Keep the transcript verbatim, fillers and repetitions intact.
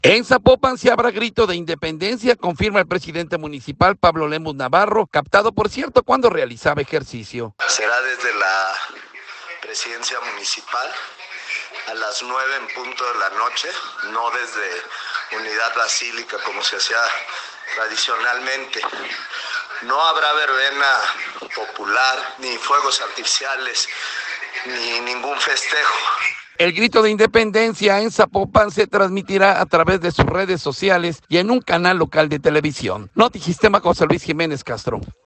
En Zapopan se habrá grito de independencia, confirma el presidente municipal Pablo Lemus Navarro, captado por cierto cuando realizaba ejercicio. Será desde la presidencia municipal a las nueve en punto de la noche, no desde Unidad Basílica como se hacía tradicionalmente. No habrá verbena popular, ni fuegos artificiales, ni ningún festejo. El grito de independencia en Zapopan se transmitirá a través de sus redes sociales y en un canal local de televisión. Notisistema José Luis Jiménez Castro.